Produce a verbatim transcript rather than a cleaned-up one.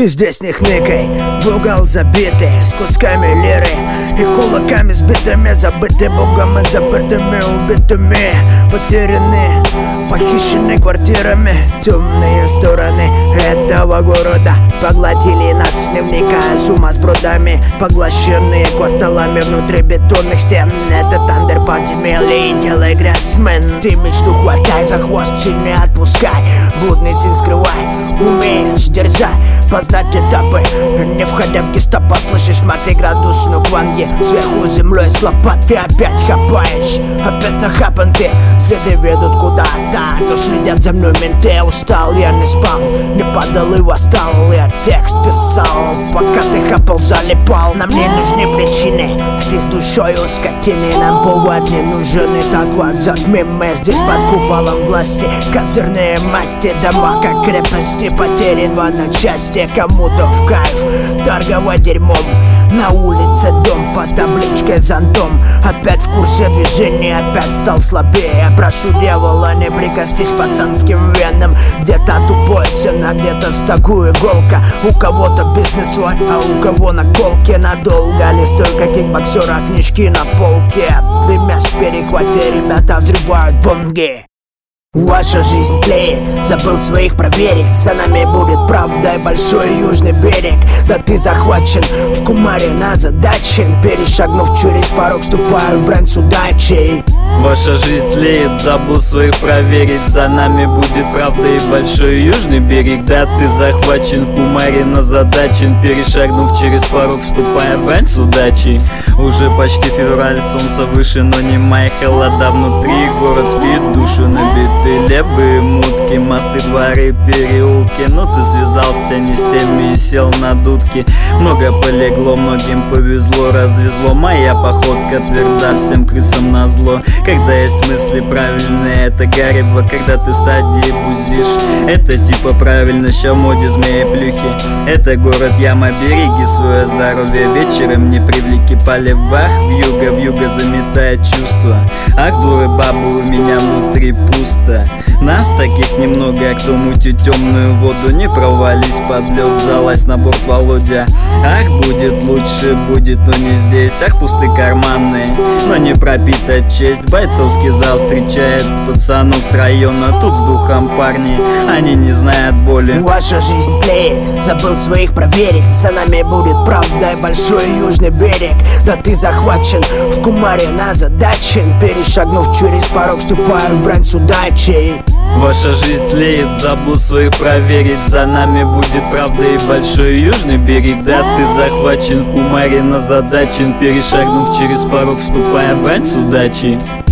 Ты здесь не хныкай, в угол забитый, с кусками лиры и кулаками сбитыми, забыты богом и забытыми, убитыми, потеряны, похищены квартирами. Темные стороны этого города поглотили нас, не вникая, с ума с бродами, поглощенные кварталами внутри бетонных стен. Это тандер подземелья, делай грязьмен. Ты мечту хватай за хвост и не отпускай, блудный сын скрывай, умеешь дерзай, познать этапы, не входя в гестапо. Слышишь, маты градус, ну кванги, сверху землей с лопаты опять хапаешь, опять нахапан ты. Следы ведут куда-то, но следят за мной менты. Устал, я не спал, не падал и восстал. Я текст писал, пока ты хапал, залипал. Нам не нужны причины, ты с душой у скотины. Нам повод не нужен, и так вот затмим мы. Здесь под куполом власти козырные масти, дома как крепости, потерян в одночасье. Кому-то в кайф торговать дерьмом, на улице дом под табличкой зонтом. Опять в курсе движения, опять стал слабее. Я прошу дьявола, не прикоснись пацанским венам. Где-то тупой сын, а где-то в стогу иголка. У кого-то бизнес свой, а у кого наколки надолго. Листой, как кикбоксера, книжки на полке. Дымясь в перехвате, ребята взрывают бомги. Ваша жизнь тлеет, забыл своих проверить. За нами будет правда и большой южный берег. Да ты захвачен в кумаре назадачен, перешагнув через порог, вступаю в брань с удачей. Ваша жизнь тлеет, забыл своих проверить. За нами будет правда и большой южный берег. Да ты захвачен в кумаре назадачен, перешагнув через порог, вступая в брань с удачей. Уже почти февраль, солнце выше, но не май. Холода внутри, город спит, душу набит. Ты левые мутки, мосты, дворы, переулки. Но ты связался не с теми и сел на дудки. Много полегло, многим повезло, развезло. Моя походка тверда, всем крысам назло. Когда есть мысли правильные, это гарево. Когда ты в стадии бузишь, это типа правильно, ща в моде змеи плюхи. Это город яма, береги свое здоровье. Вечером не привлеки полевах, вьюга, вьюга заметает чувства. Ах, дуры бабы, у меня внутри пусто. Нас таких немного, а кто мутит темную воду. Не провались под лед, залазь на борт, Володя. Ах, будет лучше, будет, но не здесь. Ах, пусты карманы, но не пропита честь. Бойцовский зал встречает пацанов с района. Тут с духом парни, они не знают боли. Ваша жизнь тлеет, забыл своих проверить. За нами будет правда и большой южный берег. Да ты захвачен в кумаре назадачен, перешагнув через порог, вступаю в брань с удачей. Ваша жизнь тлеет, забыл своих проверить. За нами будет правда и большой южный берег. Да ты захвачен в кумаре назадачен, перешагнув через порог, вступая в брань с удачей.